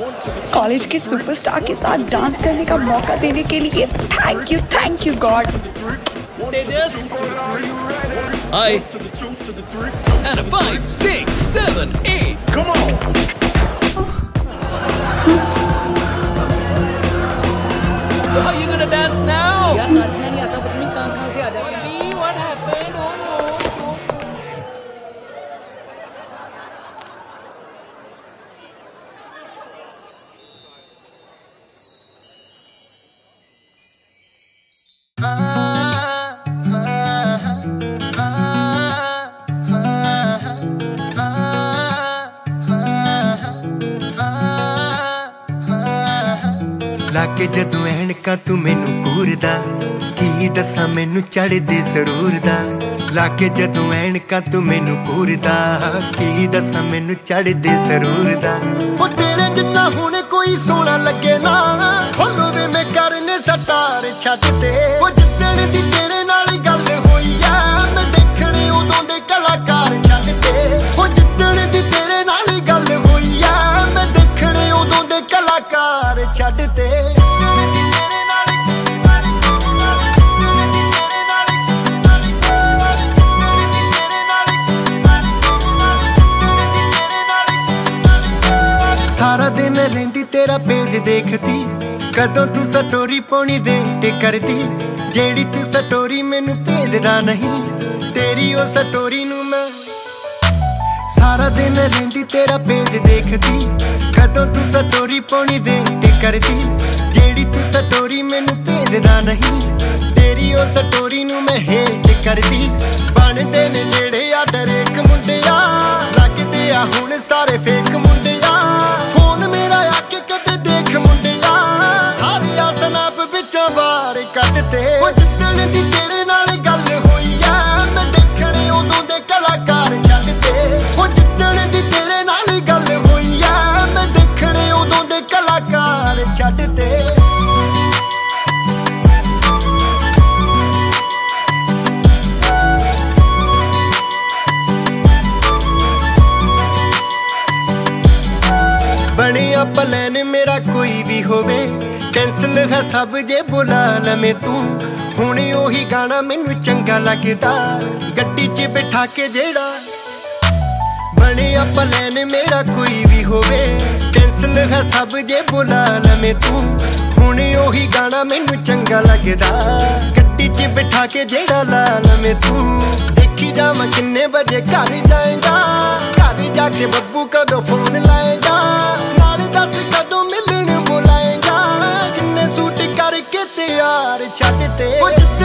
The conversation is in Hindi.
कॉलेज के सुपरस्टार के साथ डांस करने का मौका देने के लिए thank you God. Tejas. Hi. And a 5, 6, 7, 8. Come on. So how you gonna dance now? यार नाचना नहीं आता, पता नहीं कहाँ से आ जाते हैं। What happened? Oh no. लाके जदों ऐनका तू मैनू घूरदा की दसा मैनू चढ़दे सरूर दा। लाके जदों ऐनका तू मैनू घूरदा की दसा मैनू चढ़दे सरूर दा। ओ तेरे जिन्ना हुण कोई सोना लगे ना होलो वे मैं करने सटार छड्ड दे। ओ जिद्दण दी तेरे नाल गल होई आ मैं देखणे उदों दे कलाकार छड्ड दे। ओ जिद्दण दी तेरे नाल गल होई आ मैं देखणे उदों दे कलाकार छड्ड दे। सारा दिन रहिंदी तेरा पेज देखती कदों तू स्टोरी पाउणी वेट करदी। जेड़ी तू स्टोरी मैनू भेजदा नहीं तेरी ओ स्टोरी नू मैं सारा दिन रहिंदी तेरा पेज देखदी कदों तू स्टोरी पाउणी वेट करदी। जेड़ी तू स्टोरी मैनू भेजदा नहीं तेरी ओ स्टोरी नू मैं हेट करदी। बनदे ने जेड़े आ डरेक मुंडिया लगदे आ हुण सारे फेक मुंडिया। फोन मेरा आके कदे देख मुंडिया सारे आ स्नैप विचों बाहर कड्डदे। ओ जिद्दण दी तेरे नाल गल होई आ मैं देखणे उदों दे कलाकार छड्ड दे। ओ जिद्दण दी तेरे नाल गल होई आ मैं देखणे उदों दे कलाकार छड्ड दे। बनिया प्लान मेरा कोई भी होवे कैंसल है सब जे बुला लमे तू। हुण ओही गाना मैनू चंगा लगदा गड्डी च बिठा के जेड़ा। बनिया प्लान मेरा कोई भी होवे कैंसल है सब जे बुला लमे तू। हुण ओही गाना मैनू चंगा लगदा गड्डी च बिठा के जेड़ा ला लमे तू। देखी जावां किन्ने बजे घर जाएगा घर जाके बब्बू कदों फोन लाएगा नाल दस कदों मिलन बुलाएगा किन्ने सूट करके तैयार छड्ड दे।